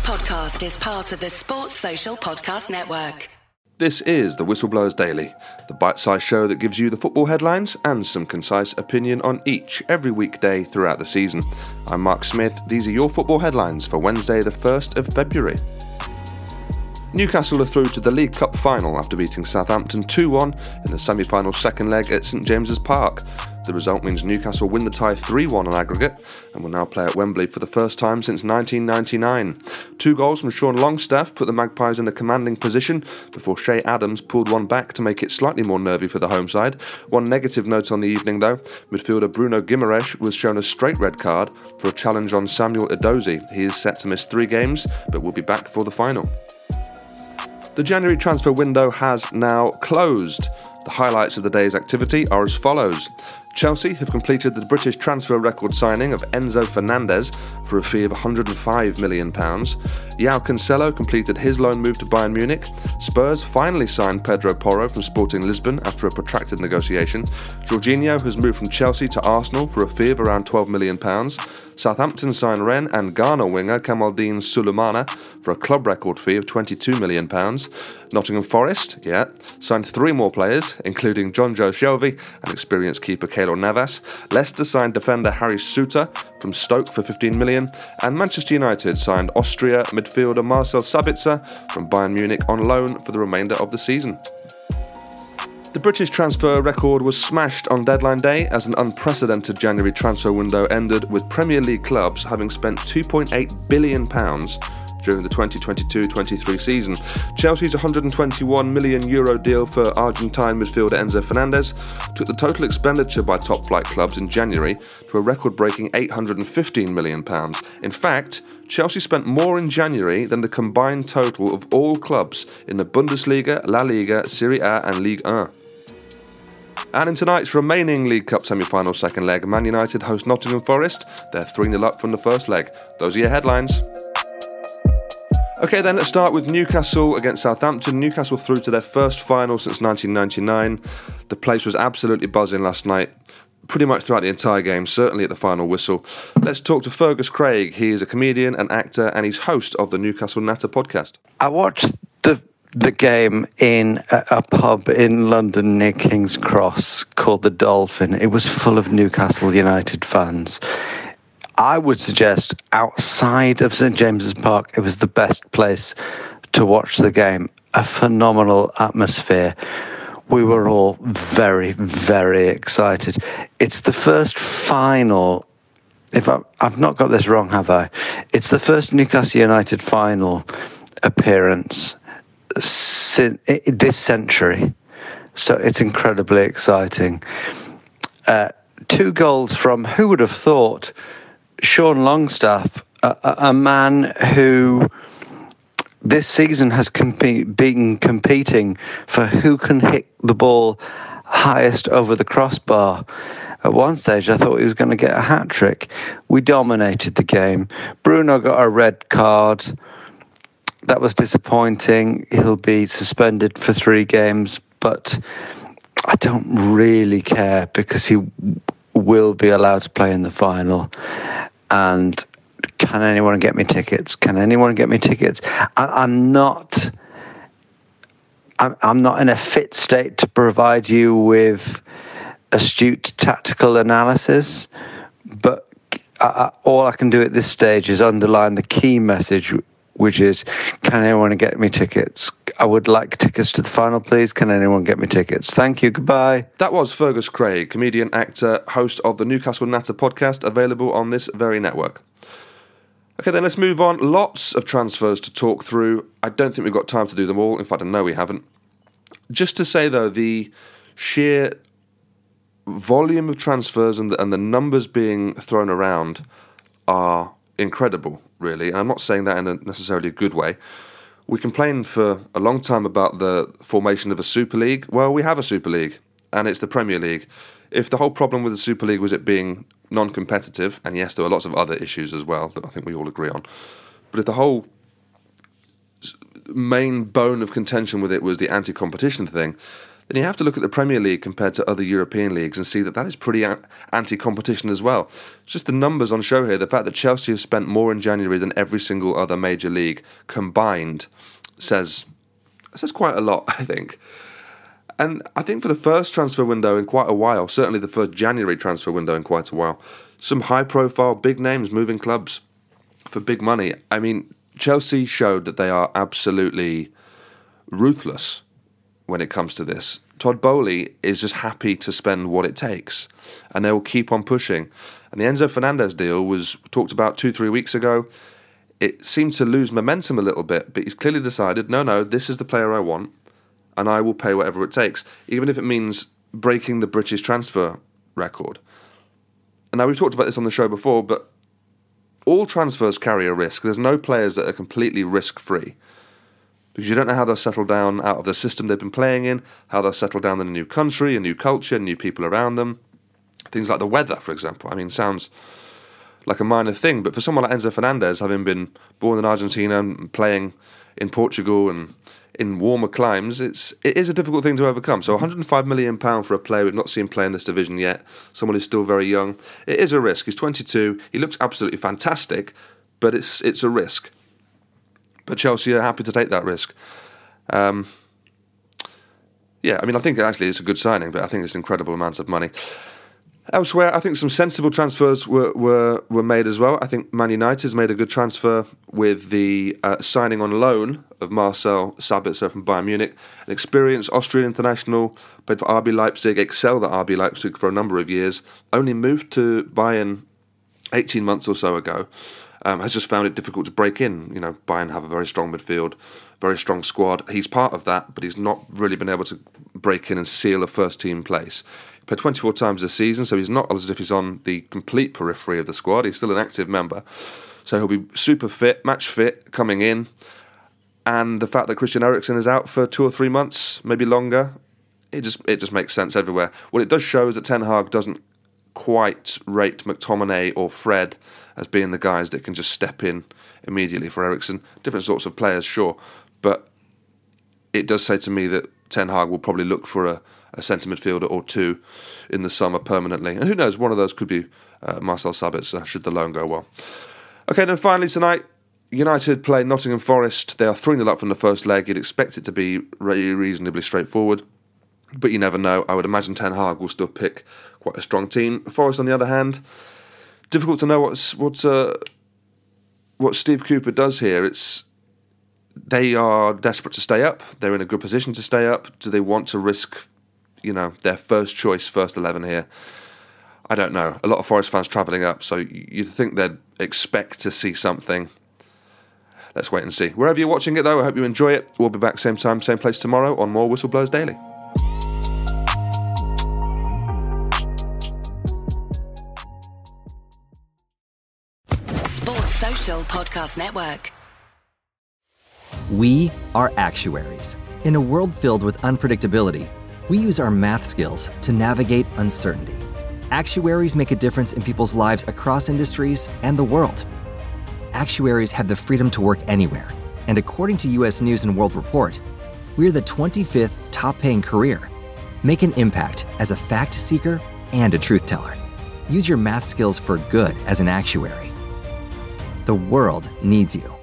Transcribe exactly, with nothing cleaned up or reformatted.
podcast is part of the Sports Social Podcast Network. This is the Whistleblowers Daily, the bite-sized show that gives you the football headlines and some concise opinion on each every weekday throughout the season. I'm Mark Smith. These are your football headlines for Wednesday the first of February. Newcastle are through to the League Cup final after beating Southampton two one in the semi-final second leg at St James's Park. The result means Newcastle win the tie three one on aggregate and will now play at Wembley for the first time since nineteen ninety-nine. Two goals from Sean Longstaff put the Magpies in a commanding position before Shea Adams pulled one back to make it slightly more nervy for the home side. One negative note on the evening though, midfielder Bruno Guimaraes was shown a straight red card for a challenge on Samuel Edozie. He is set to miss three games but will be back for the final. The January transfer window has now closed. The highlights of the day's activity are as follows. Chelsea have completed the British transfer record signing of Enzo Fernandez for a fee of one hundred five million pounds. João Cancelo completed his loan move to Bayern Munich. Spurs finally signed Pedro Porro from Sporting Lisbon after a protracted negotiation. Jorginho has moved from Chelsea to Arsenal for a fee of around twelve million pounds. Southampton signed Rennes and Ghana winger Kamaldeen Sulemana for a club record fee of twenty-two million pounds. Nottingham Forest, yeah, signed three more players, including Jonjo Shelvey and experienced keeper Keylor Navas. Leicester signed defender Harry Souttar from Stoke for fifteen million pounds, and Manchester United signed Austria midfielder Marcel Sabitzer from Bayern Munich on loan for the remainder of the season. The British transfer record was smashed on deadline day as an unprecedented January transfer window ended with Premier League clubs having spent two point eight billion pounds during the twenty twenty-two twenty-three season. Chelsea's one hundred twenty-one million euro deal for Argentine midfielder Enzo Fernandez took the total expenditure by top-flight clubs in January to a record-breaking eight hundred fifteen million pounds. In fact, Chelsea spent more in January than the combined total of all clubs in the Bundesliga, La Liga, Serie A and Ligue one. And in tonight's remaining League Cup semi-final second leg, Man United host Nottingham Forest. They're three nil up from the first leg. Those are your headlines. Okay then, let's start with Newcastle against Southampton. Newcastle through to their first final since nineteen ninety-nine. The place was absolutely buzzing last night, pretty much throughout the entire game, certainly at the final whistle. Let's talk to Fergus Craig. He is a comedian, an actor, and he's host of the Newcastle Natter podcast. I watched the the game in a, a pub in London near King's Cross called the Dolphin. It was full of Newcastle United fans. I would suggest outside of St James's Park, it was the best place to watch the game. A phenomenal atmosphere. We were all very, very excited. It's the first final, if I, I've not got this wrong, have I? It's the first Newcastle United final appearance sin, this century. So it's incredibly exciting. Uh, two goals from, who would have thought, Sean Longstaff, a, a man who this season has compete, been competing for who can hit the ball highest over the crossbar. At one stage, I thought he was going to get a hat-trick. We dominated the game. Bruno got a red card. That was disappointing. He'll be suspended for three games, but I don't really care because he will be allowed to play in the final. And can anyone get me tickets? Can anyone get me tickets? I, I'm not. I'm, I'm not in a fit state to provide you with astute tactical analysis, but I, I, all I can do at this stage is underline the key message, which is, can anyone get me tickets? I would like tickets to the final, please. Can anyone get me tickets? Thank you. Goodbye. That was Fergus Craig, comedian, actor, host of the Newcastle Natter podcast, available on this very network. Okay, then let's move on. Lots of transfers to talk through. I don't think we've got time to do them all. In fact, I know we haven't. Just to say, though, the sheer volume of transfers and the, and the numbers being thrown around are incredible, really. And I'm not saying that in a necessarily good way. We complained for a long time about the formation of a Super League. Well, we have a Super League, and it's the Premier League. If the whole problem with the Super League was it being non-competitive, and yes, there are lots of other issues as well that I think we all agree on, but if the whole main bone of contention with it was the anti-competition thing, then you have to look at the Premier League compared to other European leagues and see that that is pretty anti-competition as well. It's just the numbers on show here. The fact that Chelsea have spent more in January than every single other major league combined says, says quite a lot, I think. And I think for the first transfer window in quite a while, certainly the first January transfer window in quite a while, some high-profile, big names moving clubs for big money. I mean, Chelsea showed that they are absolutely ruthless when it comes to this. Todd Boehly is just happy to spend what it takes, and they will keep on pushing. And the Enzo Fernandez deal was talked about two, three weeks ago. It seemed to lose momentum a little bit, but he's clearly decided, no, no, this is the player I want, and I will pay whatever it takes, even if it means breaking the British transfer record. And now, we've talked about this on the show before, but all transfers carry a risk. There's no players that are completely risk-free, because you don't know how they'll settle down out of the system they've been playing in, how they'll settle down in a new country, a new culture, new people around them. Things like the weather, for example. I mean, sounds like a minor thing, but for someone like Enzo Fernandez, having been born in Argentina and playing in Portugal and in warmer climes, it's, it is a difficult thing to overcome. So one hundred five million pounds for a player we've not seen play in this division yet, someone who's still very young, it is a risk. He's twenty-two, he looks absolutely fantastic, but it's it's a risk. But Chelsea are happy to take that risk. Um, yeah, I mean, I think actually it's a good signing, but I think it's incredible amounts of money. Elsewhere, I think some sensible transfers were, were, were made as well. I think Man United's made a good transfer with the uh, signing on loan of Marcel Sabitzer from Bayern Munich, an experienced Austrian international, played for R B Leipzig, excelled at R B Leipzig for a number of years, only moved to Bayern eighteen months or so ago. Um, has just found it difficult to break in. You know, Bayern have a very strong midfield, very strong squad. He's part of that, but he's not really been able to break in and seal a first-team place. He played twenty-four times this season, so he's not as if he's on the complete periphery of the squad. He's still an active member. So he'll be super fit, match fit, coming in. And the fact that Christian Eriksen is out for two or three months, maybe longer, it just it just makes sense everywhere. What it does show is that Ten Hag doesn't quite rate McTominay or Fred as being the guys that can just step in immediately for Eriksen. Different sorts of players, sure, but it does say to me that Ten Hag will probably look for a, a centre midfielder or two in the summer permanently. And who knows, one of those could be uh, Marcel Sabitzer, should the loan go well. Okay, then finally tonight, United play Nottingham Forest. They are three nil up from the first leg. You'd expect it to be really reasonably straightforward, but you never know. I would imagine Ten Hag will still pick quite a strong team. Forest, on the other hand, difficult to know what's what's uh, what Steve Cooper does here. It's they are desperate to stay up. They're in a good position to stay up. Do they want to risk, you know, their first choice, first eleven here? I don't know. A lot of Forest fans travelling up, so you'd think they'd expect to see something. Let's wait and see. Wherever you're watching it, though, I hope you enjoy it. We'll be back same time, same place tomorrow on more Whistleblowers Daily. Sports Social Podcast Network. We are actuaries. In a world filled with unpredictability, we use our math skills to navigate uncertainty. Actuaries make a difference in people's lives across industries and the world. Actuaries have the freedom to work anywhere, and according to U S News and World Report, we're the twenty-fifth top-paying career. Make an impact as a fact seeker and a truth teller. Use your math skills for good as an actuary. The world needs you.